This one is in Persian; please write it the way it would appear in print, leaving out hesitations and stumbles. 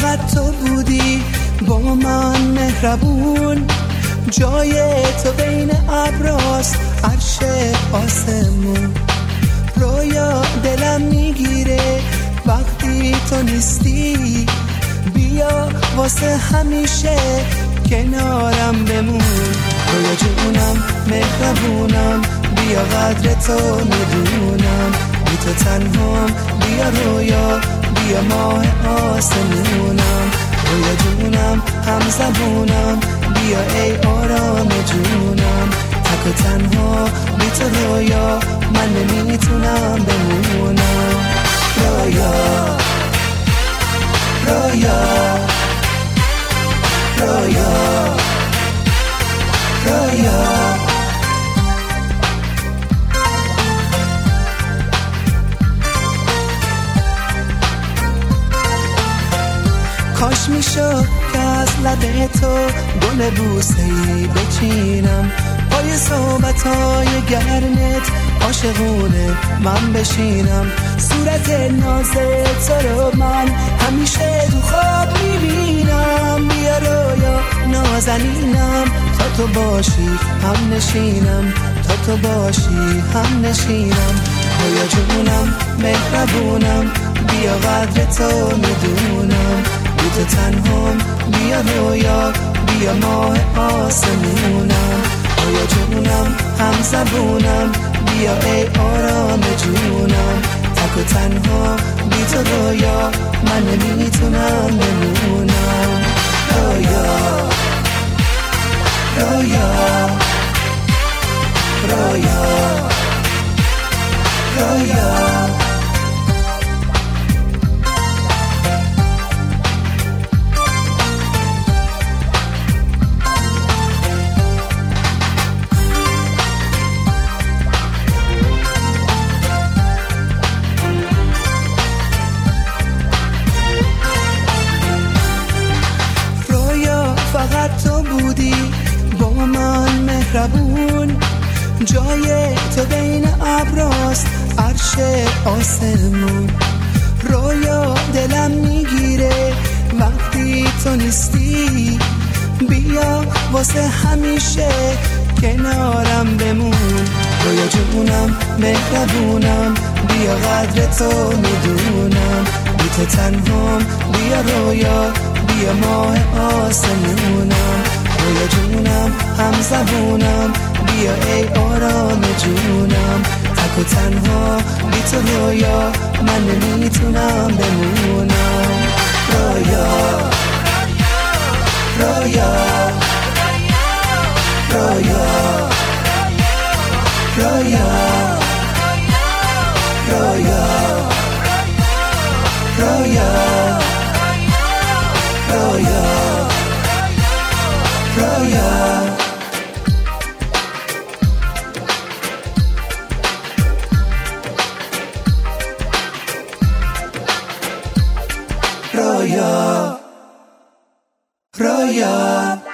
فقط تو بودی با من مهربون، جای تو بین ابراست عرش آسمون. رویا دلم میگیره وقتی تو نیستی، بیا واسه همیشه کنارم بمون. رویا جونم مهربونم، بیا قدر تو میدونم، بی تو تنهام بیا رویا، بیا ماه آسمونم. رویا جونم هم زبونم، بیا ای آرام جونم، تک و تنها بی تو رویا من نمیتونم بمونم. رویا رویا رویا رویا کاش میشد که از لب تو گل بوسه‌ای بچینم، پای صحبت‌های گرمت عاشقونه من بشینم. صورت ناز تو رو من همیشه تو خواب میبینم. بیا رویا نازنینم، تا تو باشی هم نشینم، تا تو باشی هم نشینم. رویا جونم مهربونم، بیا قدر تو میدونم، بی تو تنهام بیا رویا، بیا ماه آسمونم. رویا جونم هم زبونم، بیا ای آرام جونم، تک و تنها بی تو رویا من نمیتونم بمونم. رویا رویا رویا رویا فقط تو بودی با من مهربون، جای تو بین ابراست عرش آسمون. رویا دلم میگیره وقتی تو نیستی، بیا واسه همیشه کنارم بمون. رویا جونم مهربونم، بیا قدر تو میدونم، بی تو تنهام بیا رویا، بیا ماه آسمونم. رویا جونم هم زبونم، بیا ای آرام جونم، تک و تنها بی تو رویا من نمیتونم بمونم. رویا رویا رویا رویا رویا رویا رویا رویا رویا رویا